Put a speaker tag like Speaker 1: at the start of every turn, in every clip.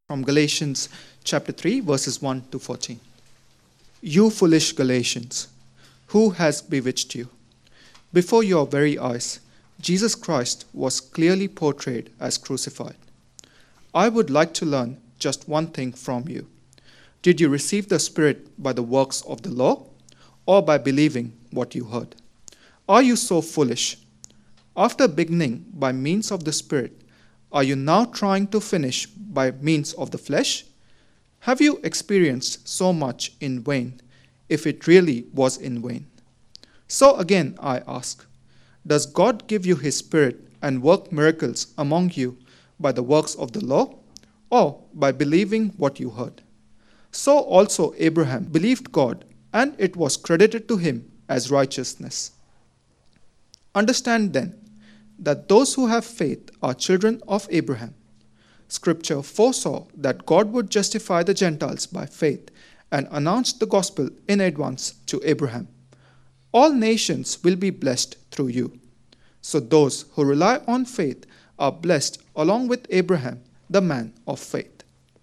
Speaker 1: from Galatians chapter 3, verses 1 to 14. You foolish Galatians, who has bewitched you? Before your very eyes, Jesus Christ was clearly portrayed as crucified. I would like to learn just one thing from you. Did you receive the Spirit by the works of the law, or by believing what you heard? Are you so foolish? After beginning by means of the Spirit, are you now trying to finish by means of the flesh? Have you experienced so much in vain, if it really was in vain? So again I ask, does God give you His Spirit and work miracles among you by the works of the law, or by believing what you heard? So also Abraham believed God, and it was credited to him as righteousness. Understand then that those who have faith are children of Abraham. Scripture foresaw that God would justify the Gentiles by faith and announced the gospel in advance to Abraham. All nations will be blessed through you. So those who rely on faith are blessed along with Abraham, the man of faith.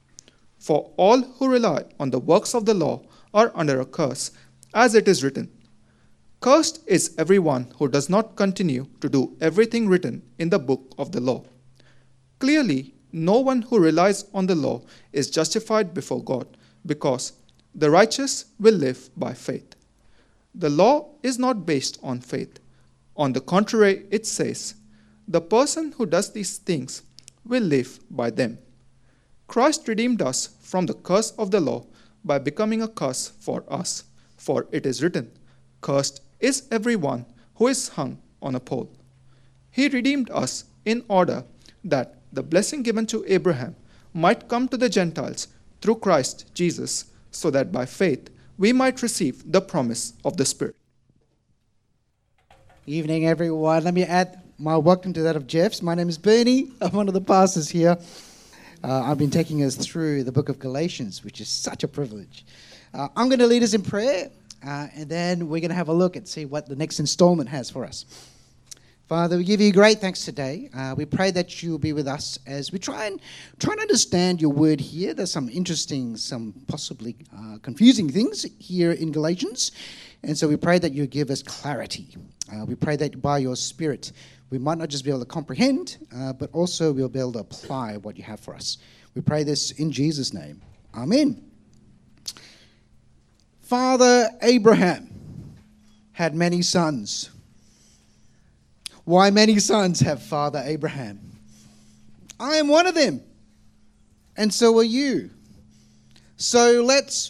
Speaker 1: For all who rely on the works of the law are under a curse, as it is written, "Cursed is everyone who does not continue to do everything written in the book of the law." Clearly, no one who relies on the law is justified before God, because the righteous will live by faith. The law is not based on faith. On the contrary, it says, "The person who does these things will live by them." Christ redeemed us from the curse of the law by becoming a curse for us. For it is written, "Cursed is everyone who is hung on a pole." He redeemed us in order that the blessing given to Abraham might come to the Gentiles through Christ Jesus, so that by faith we might receive the promise of the Spirit.
Speaker 2: Evening, everyone. Let me add my welcome to that of Jeff's. My name is Bernie. I'm one of the pastors here. I've been taking us through the book of Galatians, which is such a privilege. I'm going to lead us in prayer, and then we're going to have a look and see what the next installment has for us. Father, we give you great thanks today. We pray that you'll be with us as we try and understand your word here. There's some interesting, some possibly confusing things here in Galatians. And so we pray that you give us clarity. We pray that by your Spirit, we might not just be able to comprehend, but also we'll be able to apply what you have for us. We pray this in Jesus' name. Amen. Father Abraham had many sons. Why many sons have Father Abraham? I am one of them, and so are you. So let's...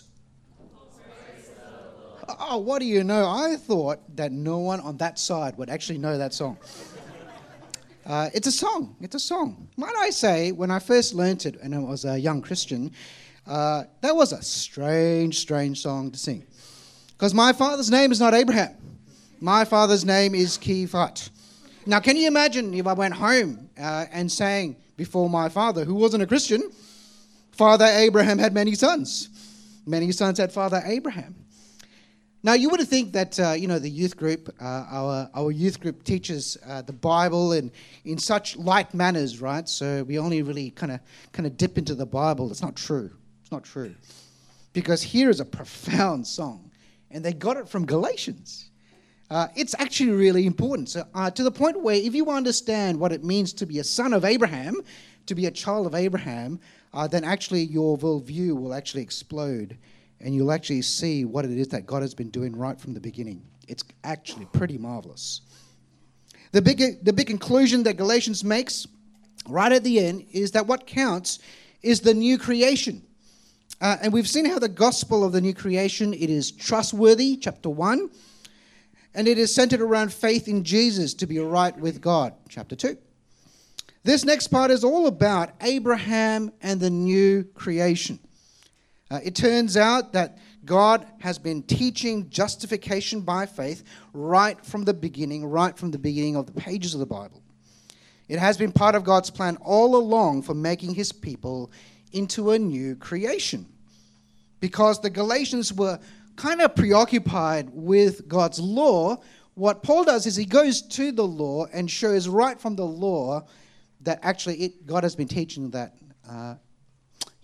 Speaker 2: Oh, what do you know? I thought that no one on that side would actually know that song. It's a song. It's a song. Might I say, when I first learnt it and I was a young Christian, that was a strange, strange song to sing. Because my father's name is not Abraham. My father's name is Kiphat. Now, can you imagine if I went home and sang before my father, who wasn't a Christian, Father Abraham had many sons. Many sons had Father Abraham. Now, you would think that, the youth group, our youth group teaches the Bible in such light manners, right? So we only really kind of dip into the Bible. It's not true. It's not true. Because here is a profound song, and they got it from Galatians. It's actually really important. So to the point where if you understand what it means to be a son of Abraham, to be a child of Abraham, then actually your worldview will actually explode. And you'll actually see what it is that God has been doing right from the beginning. It's actually pretty marvelous. The big conclusion that Galatians makes right at the end is that what counts is the new creation. And we've seen how the gospel of the new creation, it is trustworthy, chapter 1. And it is centered around faith in Jesus to be right with God, chapter 2. This next part is all about Abraham and the new creation. It turns out that God has been teaching justification by faith right from the beginning of the pages of the Bible. It has been part of God's plan all along for making his people into a new creation. Because the Galatians were kind of preoccupied with God's law, what Paul does is he goes to the law and shows right from the law that actually God has been teaching that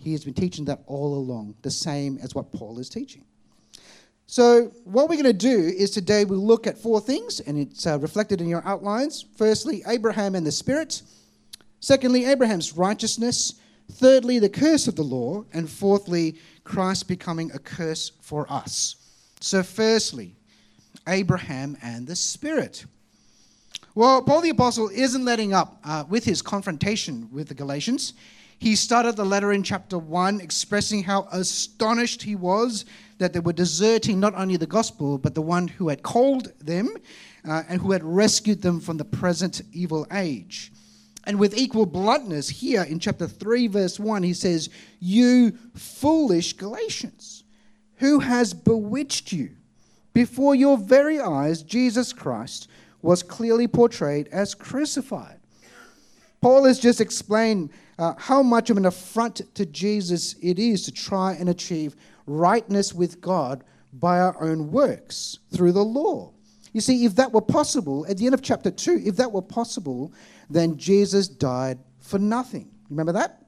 Speaker 2: He has been teaching that all along, the same as what Paul is teaching. So what we're going to do is today we'll look at 4 things, and it's reflected in your outlines. Firstly, Abraham and the Spirit. Secondly, Abraham's righteousness. Thirdly, the curse of the law. And fourthly, Christ becoming a curse for us. So firstly, Abraham and the Spirit. Well, Paul the Apostle isn't letting up with his confrontation with the Galatians. He started the letter in chapter 1 expressing how astonished he was that they were deserting not only the gospel, but the one who had called them and who had rescued them from the present evil age. And with equal bluntness, here in chapter 3, verse 1, he says, "You foolish Galatians, who has bewitched you? Before your very eyes, Jesus Christ was clearly portrayed as crucified." Paul has just explained how much of an affront to Jesus it is to try and achieve rightness with God by our own works through the law. You see, if that were possible, at the end of chapter 2, if that were possible, then Jesus died for nothing. Remember that?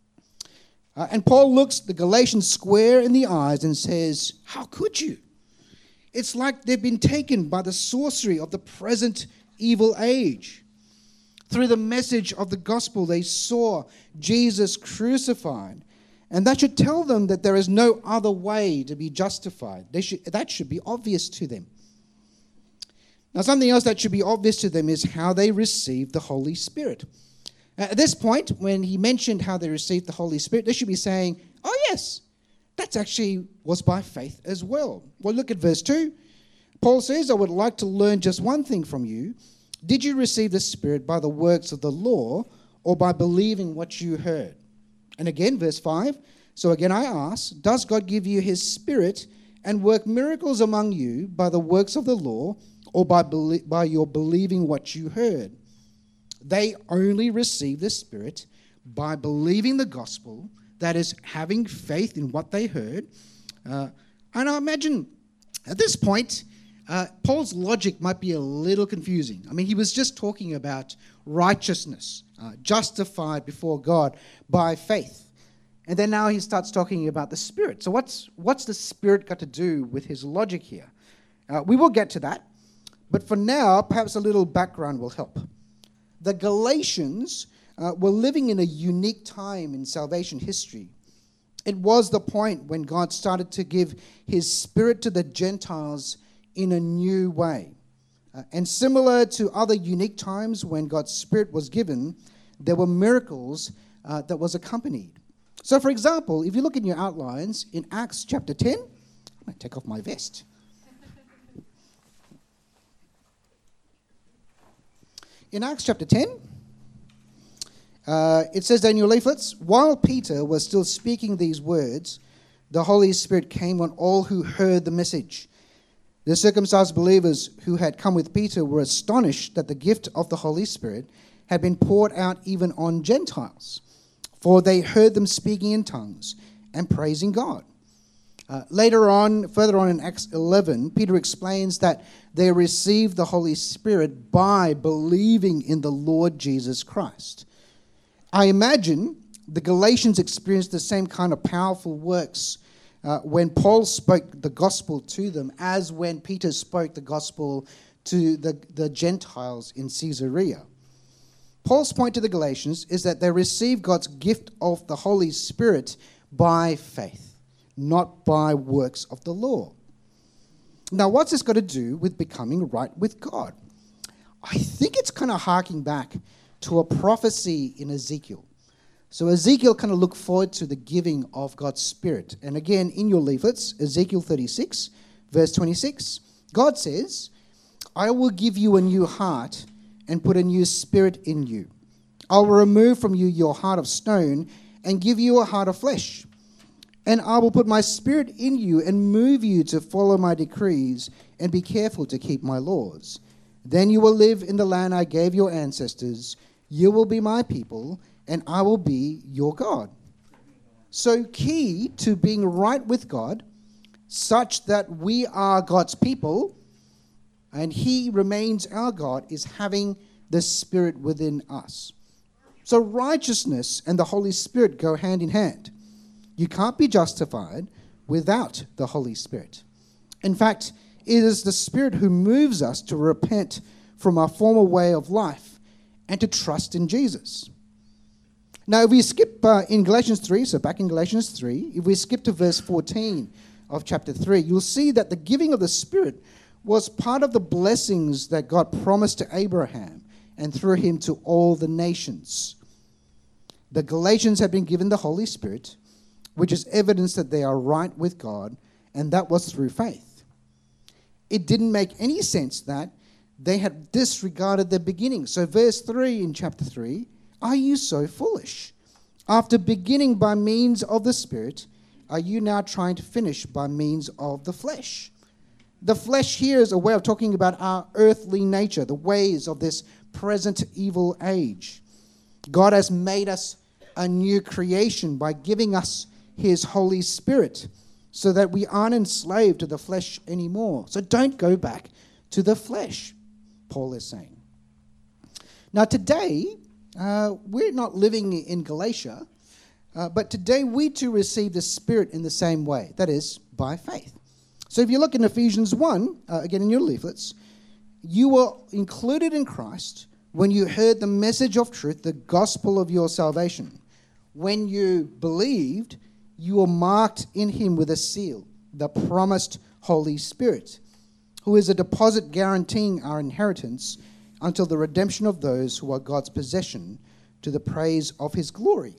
Speaker 2: And Paul looks the Galatians square in the eyes and says, "How could you? It's like they've been taken by the sorcery of the present evil age. Through the message of the gospel, they saw Jesus crucified. And that should tell them that there is no other way to be justified. That should be obvious to them." Now, something else that should be obvious to them is how they received the Holy Spirit. At this point, when he mentioned how they received the Holy Spirit, they should be saying, "Oh yes, that actually was by faith as well." Well, look at verse 2. Paul says, "I would like to learn just one thing from you. Did you receive the Spirit by the works of the law or by believing what you heard?" And again, verse 5. "So again I ask, does God give you his Spirit and work miracles among you by the works of the law or by your believing what you heard?" They only receive the Spirit by believing the gospel, that is, having faith in what they heard. And I imagine at this point, Paul's logic might be a little confusing. I mean, he was just talking about righteousness, justified before God by faith. And then now he starts talking about the Spirit. So what's the Spirit got to do with his logic here? We will get to that. But for now, perhaps a little background will help. The Galatians were living in a unique time in salvation history. It was the point when God started to give his Spirit to the Gentiles in a new way. And similar to other unique times when God's Spirit was given, there were miracles that was accompanied. So, for example, if you look in your outlines, in Acts chapter 10, I'm going to take off my vest. In Acts chapter 10, it says in your leaflets, "While Peter was still speaking these words, the Holy Spirit came on all who heard the message. The circumcised believers who had come with Peter were astonished that the gift of the Holy Spirit had been poured out even on Gentiles, for they heard them speaking in tongues and praising God." Further on in Acts 11, Peter explains that they received the Holy Spirit by believing in the Lord Jesus Christ. I imagine the Galatians experienced the same kind of powerful works when Paul spoke the gospel to them as when Peter spoke the gospel to the Gentiles in Caesarea. Paul's point to the Galatians is that they received God's gift of the Holy Spirit by faith, not by works of the law. Now, what's this got to do with becoming right with God? I think it's kind of harking back to a prophecy in Ezekiel. So Ezekiel kind of looked forward to the giving of God's Spirit. And again, in your leaflets, Ezekiel 36, verse 26, God says, "I will give you a new heart and put a new spirit in you. I will remove from you your heart of stone and give you a heart of flesh. And I will put my spirit in you and move you to follow my decrees and be careful to keep my laws. Then you will live in the land I gave your ancestors. You will be my people, and I will be your God." So key to being right with God, such that we are God's people, and he remains our God, is having the Spirit within us. So righteousness and the Holy Spirit go hand in hand. You can't be justified without the Holy Spirit. In fact, it is the Spirit who moves us to repent from our former way of life and to trust in Jesus. Now, if we skip in Galatians 3, so back in Galatians 3, if we skip to verse 14 of chapter 3, you'll see that the giving of the Spirit was part of the blessings that God promised to Abraham and through him to all the nations. The Galatians had been given the Holy Spirit, which is evidence that they are right with God, and that was through faith. It didn't make any sense that they had disregarded the beginning. So verse 3 in chapter 3, are you so foolish? After beginning by means of the Spirit, are you now trying to finish by means of the flesh? The flesh here is a way of talking about our earthly nature, the ways of this present evil age. God has made us a new creation by giving us his Holy Spirit so that we aren't enslaved to the flesh anymore. So don't go back to the flesh, Paul is saying. Now today, we're not living in Galatia, but today we too receive the Spirit in the same way, that is, by faith. So if you look in Ephesians 1, again in your leaflets, you were included in Christ when you heard the message of truth, the gospel of your salvation. When you believed, you were marked in him with a seal, the promised Holy Spirit, who is a deposit guaranteeing our inheritance until the redemption of those who are God's possession to the praise of his glory.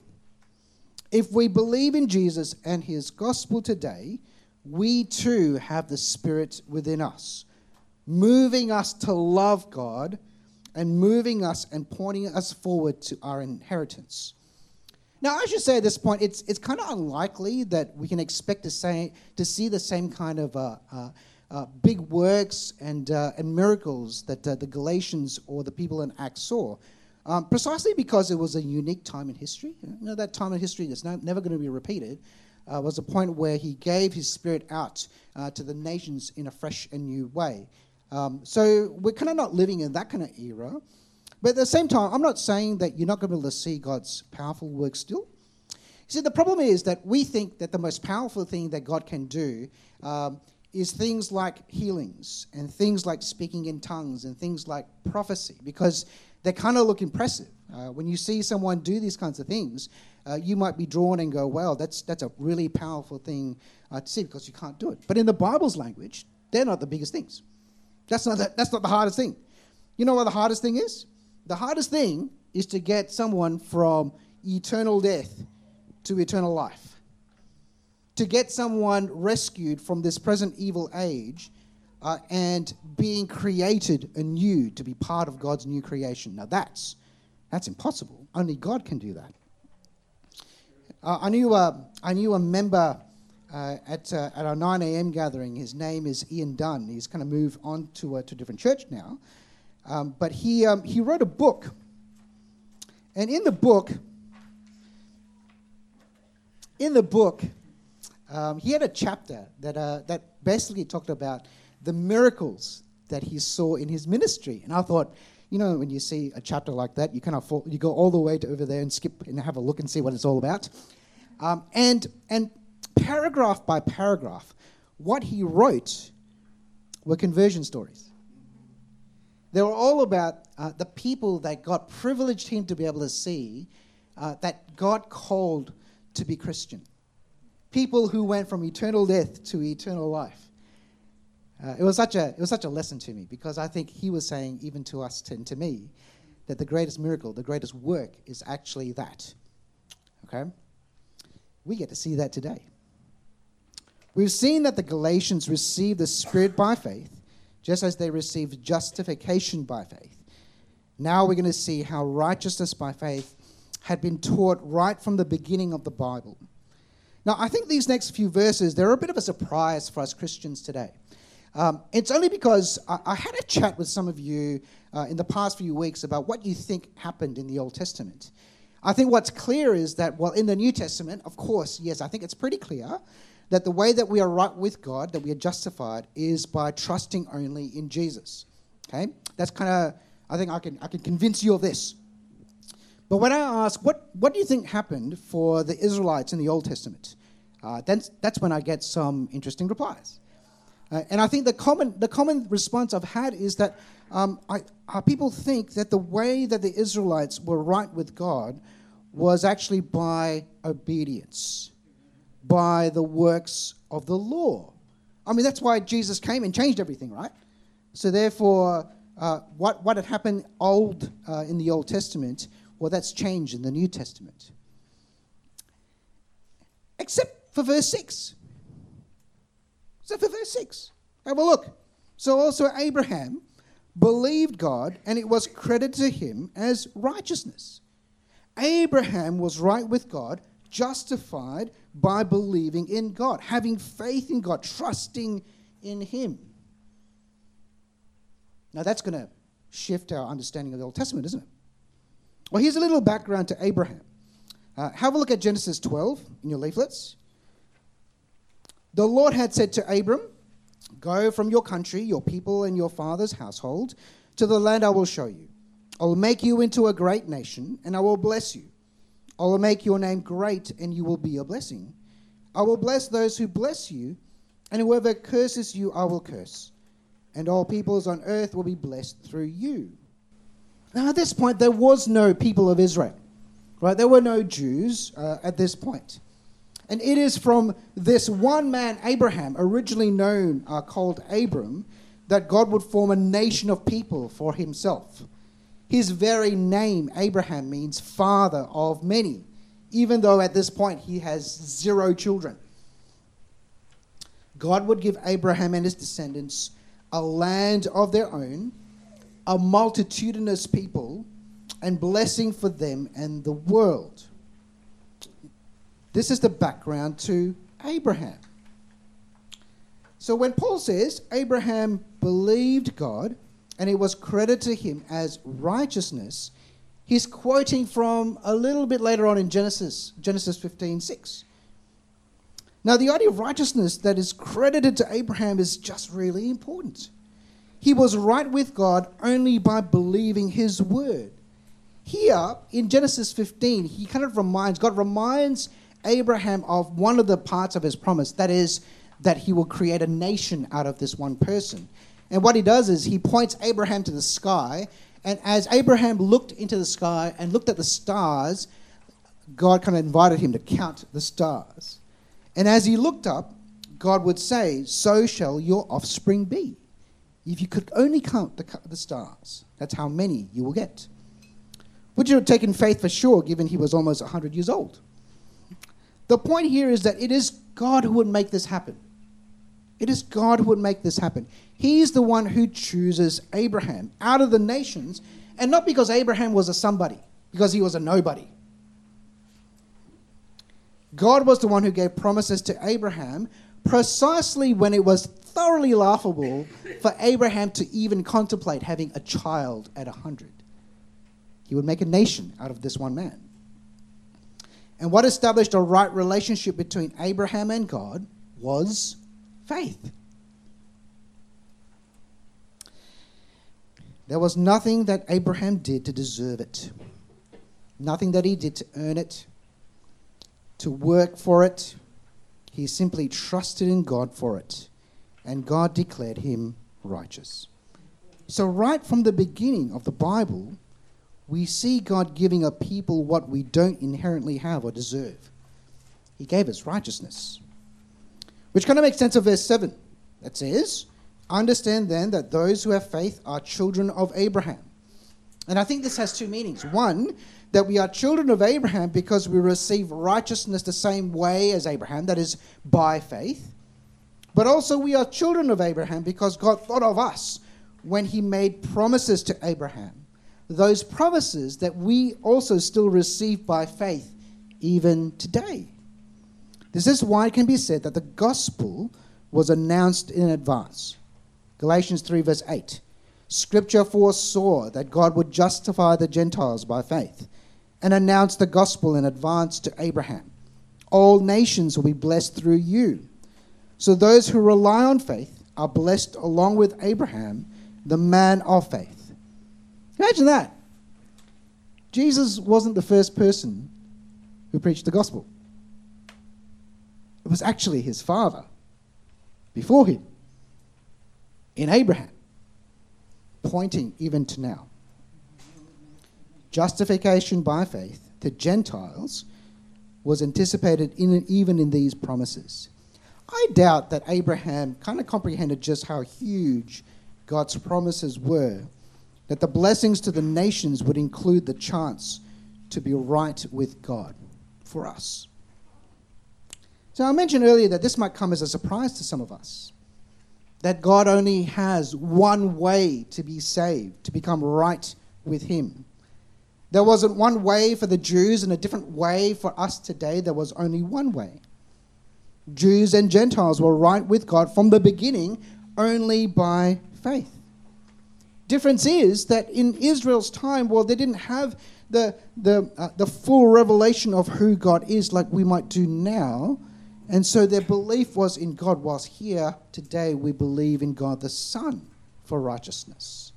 Speaker 2: If we believe in Jesus and his gospel today, we too have the Spirit within us, moving us to love God and moving us and pointing us forward to our inheritance. Now, I should say at this point, it's kind of unlikely that we can expect to see the same kind of big works and miracles that the Galatians or the people in Acts saw, precisely because it was a unique time in history. You know, that time in history that's never going to be repeated. Was a point where he gave his Spirit out to the nations in a fresh and new way. So we're kind of not living in that kind of era. But at the same time, I'm not saying that you're not going to be able to see God's powerful work still. You see, the problem is that we think that the most powerful thing that God can do is things like healings and things like speaking in tongues and things like prophecy, because they kind of look impressive. When you see someone do these kinds of things, you might be drawn and go, well, that's a really powerful thing to see, because you can't do it. But in the Bible's language, they're not the biggest things. That's not the hardest thing. You know what the hardest thing is? The hardest thing is to get someone from eternal death to eternal life. To get someone rescued from this present evil age and being created anew to be part of God's new creation. Now that's impossible. Only God can do that. I knew a member at our 9 a.m. gathering. His name is Ian Dunn. He's kind of moved on to a different church now. But he wrote a book. And in the book, he had a chapter that basically talked about the miracles that he saw in his ministry. And I thought, you know, when you see a chapter like that, you kind of you go all the way to over there and skip and have a look and see what it's all about. And paragraph by paragraph, what he wrote were conversion stories. They were all about the people that God privileged him to be able to see, that God called to be Christian. People who went from eternal death to eternal life. It was such a lesson to me, because I think he was saying, even to us and to me, that the greatest miracle, the greatest work is actually that. Okay? We get to see that today. We've seen that the Galatians received the Spirit by faith, just as they received justification by faith. Now we're going to see how righteousness by faith had been taught right from the beginning of the Bible. Now, I think these next few verses, they're a bit of a surprise for us Christians today. It's only because I had a chat with some of you in the past few weeks about what you think happened in the Old Testament. I think what's clear is that, well, in the New Testament, of course, yes, I think it's pretty clear that the way that we are right with God, that we are justified, is by trusting only in Jesus. Okay? That's kind of, I think I can convince you of this. But when I ask, what do you think happened for the Israelites in the Old Testament? That's when I get some interesting replies. And I think the common response I've had is that people think that the way that the Israelites were right with God was actually by obedience, by the works of the law. I mean, that's why Jesus came and changed everything, right? So therefore, what had happened in the Old Testament, well, that's changed in the New Testament. Except for verse 6. Except for verse 6. Have a look. So also Abraham believed God, and it was credited to him as righteousness. Abraham was right with God, justified by believing in God, having faith in God, trusting in him. Now that's going to shift our understanding of the Old Testament, isn't it? Well, here's a little background to Abraham. Have a look at Genesis 12 in your leaflets. The Lord had said to Abram, "Go from your country, your people, and your father's household to the land I will show you. I will make you into a great nation, and I will bless you. I will make your name great, and you will be a blessing. I will bless those who bless you, and whoever curses you, I will curse. And all peoples on earth will be blessed through you." Now, at this point, there was no people of Israel, right? There were no Jews at this point. And it is from this one man, Abraham, originally known, called Abram, that God would form a nation of people for himself. His very name, Abraham, means father of many, even though at this point he has 0 children. God would give Abraham and his descendants a land of their own, a multitudinous people, and blessing for them and the world. This is the background to Abraham. So when Paul says Abraham believed God and it was credited to him as righteousness, he's quoting from a little bit later on in Genesis 15:6. Now, the idea of righteousness that is credited to Abraham is just really important. He was right with God only by believing his word. Here, in Genesis 15, God reminds Abraham of one of the parts of his promise, that is, that he will create a nation out of this one person. And what he does is he points Abraham to the sky, and as Abraham looked into the sky and looked at the stars, God kind of invited him to count the stars. And as he looked up, God would say, "So shall your offspring be. If you could only count the stars, that's how many you will get." Which would have taken faith for sure, given he was almost 100 years old. The point here is that it is God who would make this happen. It is God who would make this happen. He's the one who chooses Abraham out of the nations, and not because Abraham was a somebody, because he was a nobody. God was the one who gave promises to Abraham precisely when it was thoroughly laughable for Abraham to even contemplate having a child at 100. He would make a nation out of this one man. And what established a right relationship between Abraham and God was faith. There was nothing that Abraham did to deserve it. Nothing that he did to earn it, to work for it. He simply trusted in God for it, and God declared him righteous. So right from the beginning of the Bible, we see God giving a people what we don't inherently have or deserve. He gave us righteousness. Which kind of makes sense of verse 7. That says, "Understand then that those who have faith are children of Abraham." And I think this has 2 meanings. One, that we are children of Abraham because we receive righteousness the same way as Abraham, that is, by faith. But also we are children of Abraham because God thought of us when he made promises to Abraham. Those promises that we also still receive by faith even today. This is why it can be said that the gospel was announced in advance. Galatians 3 verse 8. Scripture foresaw that God would justify the Gentiles by faith and announced the gospel in advance to Abraham. All nations will be blessed through you. So those who rely on faith are blessed along with Abraham, the man of faith. Imagine that. Jesus wasn't the first person who preached the gospel. It was actually his father before him, in Abraham, pointing even to now. Justification by faith to Gentiles was anticipated even in these promises. I doubt that Abraham kind of comprehended just how huge God's promises were, that the blessings to the nations would include the chance to be right with God for us. So I mentioned earlier that this might come as a surprise to some of us, that God only has one way to be saved, to become right with him. There wasn't one way for the Jews and a different way for us today. There was only one way. Jews and Gentiles were right with God from the beginning only by faith. Difference is that in Israel's time, well, they didn't have the full revelation of who God is like we might do now. And so their belief was in God, whilst here today we believe in God the Son for righteousness.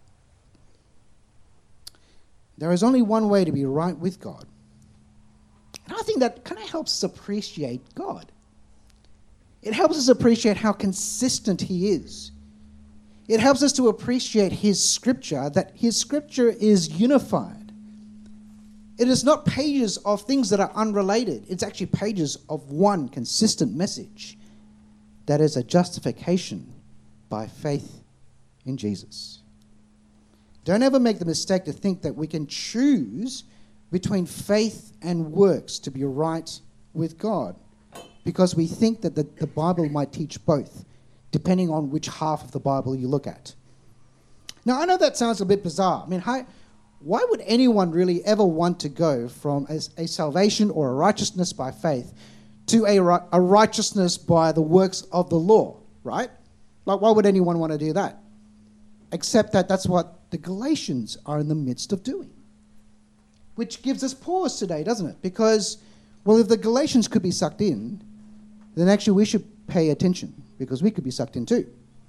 Speaker 2: There is only one way to be right with God. And I think that kind of helps us appreciate God. It helps us appreciate how consistent he is. It helps us to appreciate his scripture, that his scripture is unified. It is not pages of things that are unrelated. It's actually pages of one consistent message. That is a justification by faith in Jesus. Don't ever make the mistake to think that we can choose between faith and works to be right with God, because we think that the Bible might teach both, depending on which half of the Bible you look at. Now, I know that sounds a bit bizarre. I mean, why would anyone really ever want to go from a salvation or a righteousness by faith to a righteousness by the works of the law, right? Like, why would anyone want to do that? Except that that's what the Galatians are in the midst of doing. Which gives us pause today, doesn't it? Because, well, if the Galatians could be sucked in, then actually we should pay attention, because we could be sucked in too.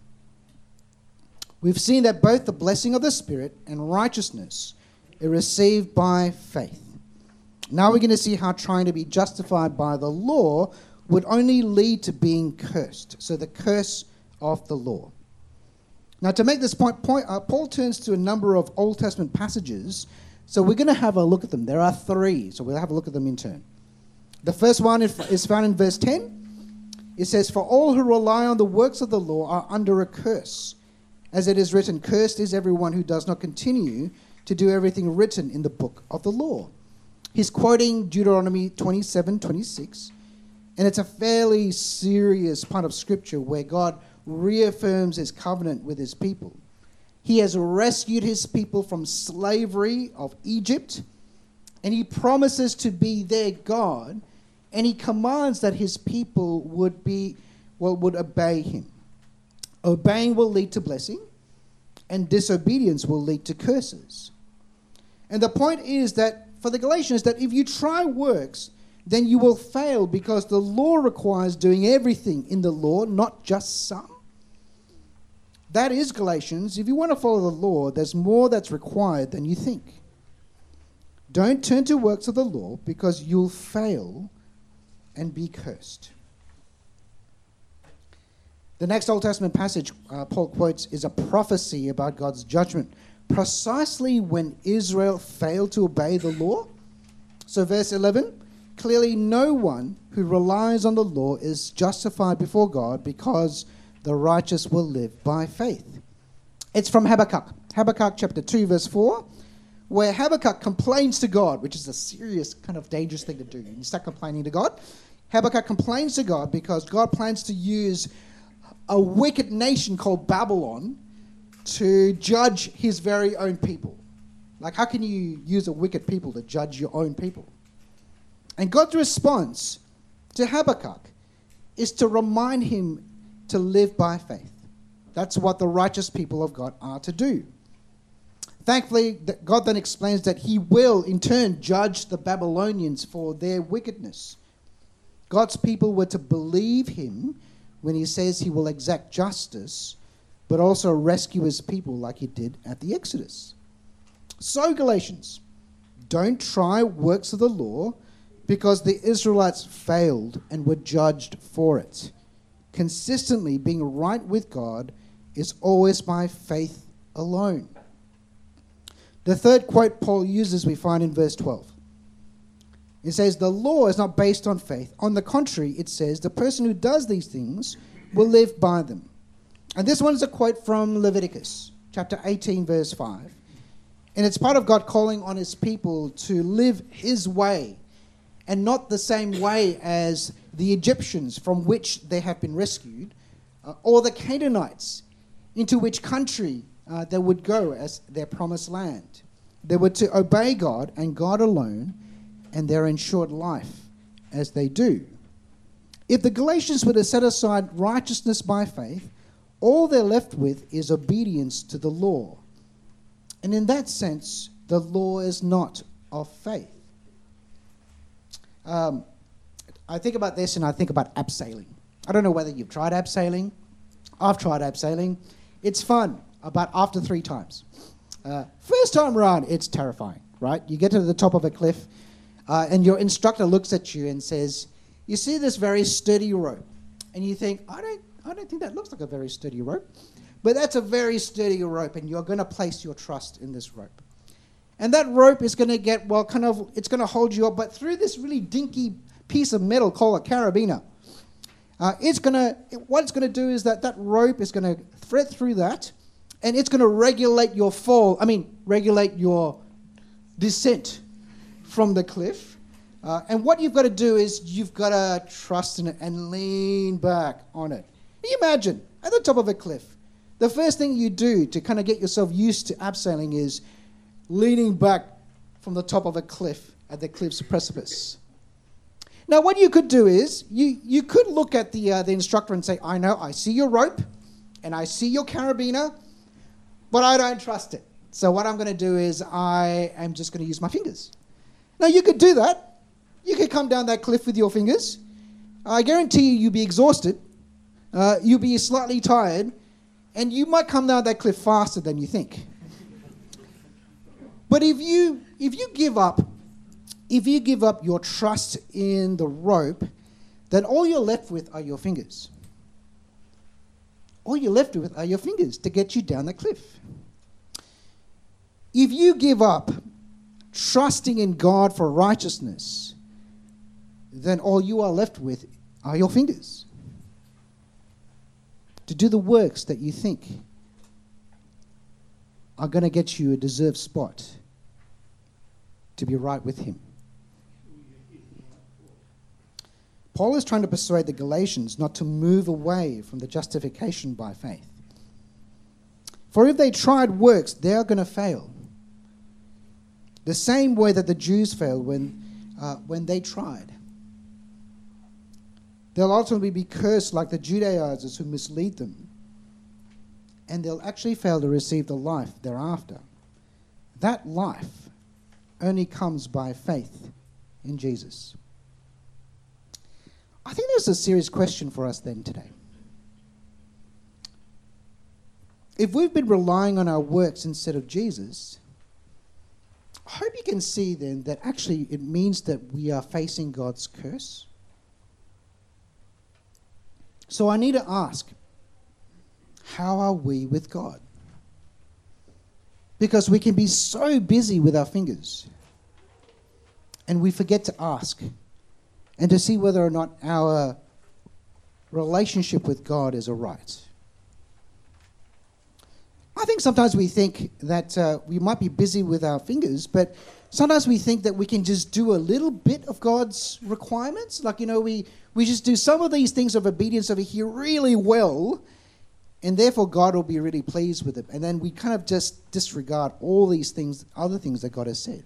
Speaker 2: We've seen that both the blessing of the Spirit and righteousness are received by faith. Now we're going to see how trying to be justified by the law would only lead to being cursed. So the curse of the law. Now to make this point, Paul turns to a number of Old Testament passages. So we're going to have a look at them. There are 3, so we'll have a look at them in turn. The first one is found in verse 10. It says, "For all who rely on the works of the law are under a curse. As it is written, cursed is everyone who does not continue to do everything written in the book of the law." He's quoting Deuteronomy 27:26, and it's a fairly serious part of Scripture where God reaffirms his covenant with his people. He has rescued his people from slavery of Egypt, and he promises to be their God, and he commands that his people would obey him. Obeying will lead to blessing, and disobedience will lead to curses. And the point is that for the Galatians, that if you try works, then you will fail, because the law requires doing everything in the law, not just some. That is, Galatians, if you want to follow the law, there's more that's required than you think. Don't turn to works of the law, because you'll fail and be cursed. The next Old Testament passage Paul quotes is a prophecy about God's judgment, precisely when Israel failed to obey the law. So verse 11, "Clearly no one who relies on the law is justified before God, because the righteous will live by faith." It's from Habakkuk. Habakkuk chapter 2 verse 4, where Habakkuk complains to God, which is a serious kind of dangerous thing to do. You start complaining to God. Habakkuk complains to God because God plans to use a wicked nation called Babylon to judge his very own people. Like, how can you use a wicked people to judge your own people? And God's response to Habakkuk is to remind him to live by faith. That's what the righteous people of God are to do. Thankfully, God then explains that he will, in turn, judge the Babylonians for their wickedness. God's people were to believe him when he says he will exact justice, but also rescue his people like he did at the Exodus. So, Galatians, don't try works of the law, because the Israelites failed and were judged for it. Consistently being right with God is always by faith alone. The third quote Paul uses we find in verse 12. It says, the law is not based on faith. On the contrary, it says, the person who does these things will live by them. And this one is a quote from Leviticus, chapter 18, verse 5. And it's part of God calling on his people to live his way, and not the same way as the Egyptians from which they have been rescued, or the Canaanites, into which country they would go as their promised land. They were to obey God and God alone, and they're ensured life as they do. If the Galatians were to set aside righteousness by faith, all they're left with is obedience to the law. And in that sense, the law is not of faith. I think about this and I think about abseiling. I don't know whether you've tried abseiling. I've tried abseiling. It's fun, about after 3 times. First time around, it's terrifying, right? You get to the top of a cliff, and your instructor looks at you and says, you see this very sturdy rope. And you think, I don't think that looks like a very sturdy rope. But that's a very sturdy rope, and you're going to place your trust in this rope. And that rope is going to get, it's going to hold you up, but through this really dinky piece of metal called a carabiner. What it's going to do is that rope is going to thread through that, and it's going to regulate your regulate your descent from the cliff. And what you've got to do is you've got to trust in it and lean back on it. Can you imagine, at the top of a cliff, the first thing you do to kind of get yourself used to abseiling is leaning back from the top of a cliff at the cliff's precipice. Now, what you could do is you could look at the instructor and say, I see your rope and I see your carabiner, but I don't trust it. So what I'm going to do is I am just going to use my fingers. Now, you could do that. You could come down that cliff with your fingers. I guarantee you'll be exhausted. You'll be slightly tired. And you might come down that cliff faster than you think. But if you give up your trust in the rope, then all you're left with are your fingers. All you're left with are your fingers to get you down the cliff. If you give up trusting in God for righteousness, then all you are left with are your fingers to do the works that you think are going to get you a deserved spot to be right with him. Paul is trying to persuade the Galatians not to move away from the justification by faith. For if they tried works, they are going to fail. The same way that the Jews failed when they tried. They'll ultimately be cursed like the Judaizers who mislead them. And they'll actually fail to receive the life thereafter. That life only comes by faith in Jesus. I think there's a serious question for us then today. If we've been relying on our works instead of Jesus, I hope you can see then that actually it means that we are facing God's curse. So I need to ask, how are we with God? Because we can be so busy with our fingers and we forget to ask and to see whether or not our relationship with God is all right. I think sometimes we think that we might be busy with our fingers, but sometimes we think that we can just do a little bit of God's requirements. Like, we just do some of these things of obedience over here really well, and therefore God will be really pleased with it. And then we kind of just disregard all these things, other things that God has said.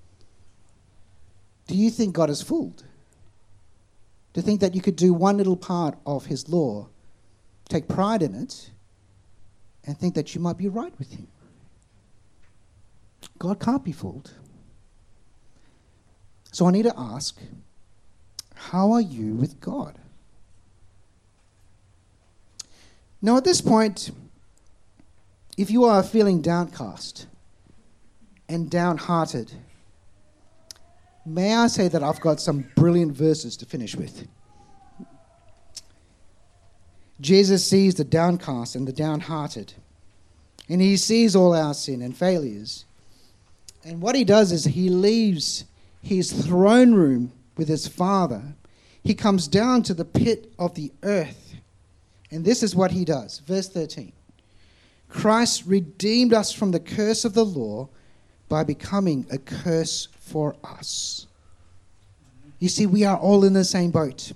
Speaker 2: Do you think God is fooled? To think that you could do one little part of his law, take pride in it, and think that you might be right with him? God can't be fooled. So I need to ask, how are you with God? Now at this point, if you are feeling downcast and downhearted, may I say that I've got some brilliant verses to finish with. Jesus sees the downcast and the downhearted, and he sees all our sin and failures. And what he does is he leaves his throne room with his Father. He comes down to the pit of the earth, and this is what he does. Verse 13. Christ redeemed us from the curse of the law by becoming a curse for us. You see, we are all in the same boat.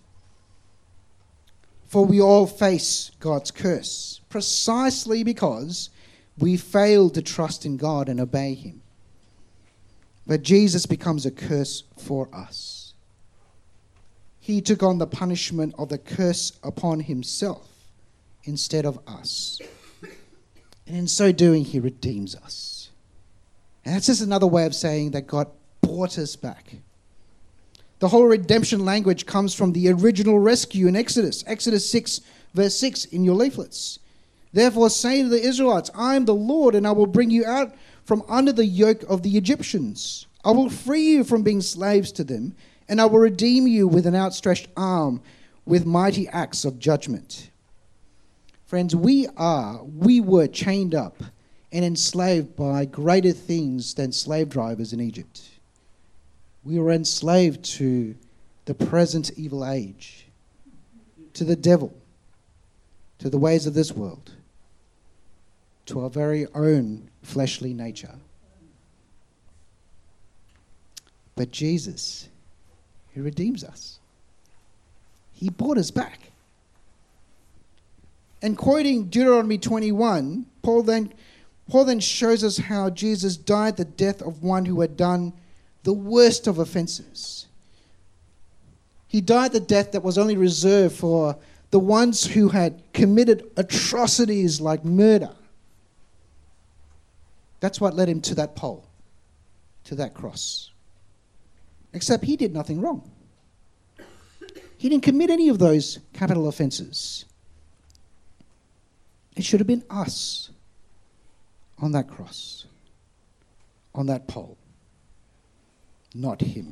Speaker 2: For we all face God's curse, precisely because we failed to trust in God and obey him. But Jesus becomes a curse for us. He took on the punishment of the curse upon himself instead of us. And in so doing, he redeems us. And that's just another way of saying that God brought us back. The whole redemption language comes from the original rescue in Exodus 6, verse 6 in your leaflets. Therefore say to the Israelites, I am the Lord, and I will bring you out from under the yoke of the Egyptians. I will free you from being slaves to them, and I will redeem you with an outstretched arm, with mighty acts of judgment. Friends, we were chained up and enslaved by greater things than slave drivers in Egypt. We were enslaved to the present evil age, to the devil, to the ways of this world, to our very own fleshly nature. But Jesus, he redeems us. He brought us back. And quoting Deuteronomy 21, Paul then shows us how Jesus died the death of one who had done the worst of offenses. He died the death that was only reserved for the ones who had committed atrocities like murder. That's what led him to that pole, to that cross. Except he did nothing wrong. He didn't commit any of those capital offenses. It should have been us on that cross, on that pole, not him.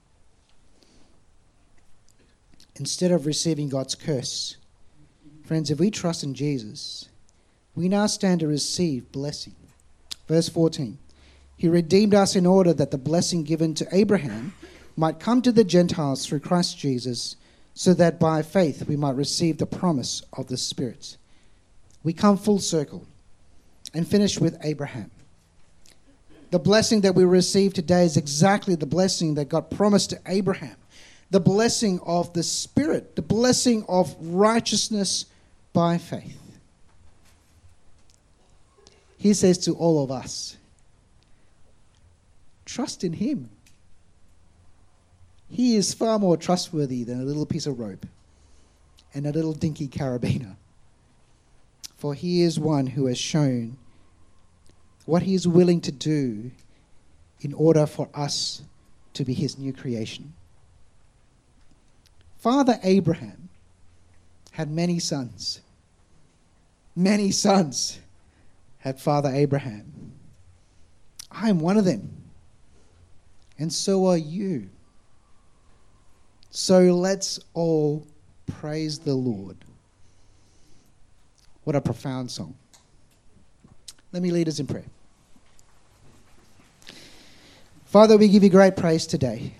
Speaker 2: Instead of receiving God's curse, friends, if we trust in Jesus, we now stand to receive blessing. Verse 14, he redeemed us in order that the blessing given to Abraham might come to the Gentiles through Christ Jesus, so that by faith we might receive the promise of the Spirit. We come full circle and finish with Abraham. The blessing that we receive today is exactly the blessing that God promised to Abraham. The blessing of the Spirit, the blessing of righteousness by faith. He says to all of us, trust in him. He is far more trustworthy than a little piece of rope and a little dinky carabiner. For he is one who has shown what he is willing to do in order for us to be his new creation. Father Abraham had many sons. Many sons had Father Abraham. I am one of them. And so are you. So let's all praise the Lord. What a profound song. Let me lead us in prayer. Father, we give you great praise today.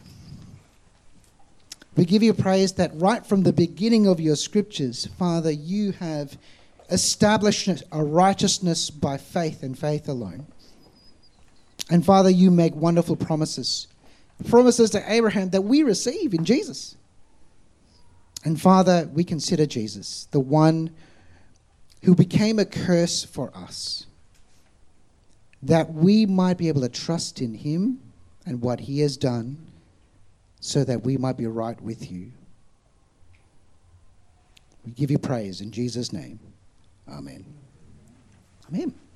Speaker 2: We give you praise that right from the beginning of your scriptures, Father, you have established a righteousness by faith and faith alone. And Father, you make wonderful promises. Promises to Abraham that we receive in Jesus. And Father, we consider Jesus, the one who became a curse for us, that we might be able to trust in him and what he has done, so that we might be right with you. We give you praise in Jesus' name. Amen. Amen.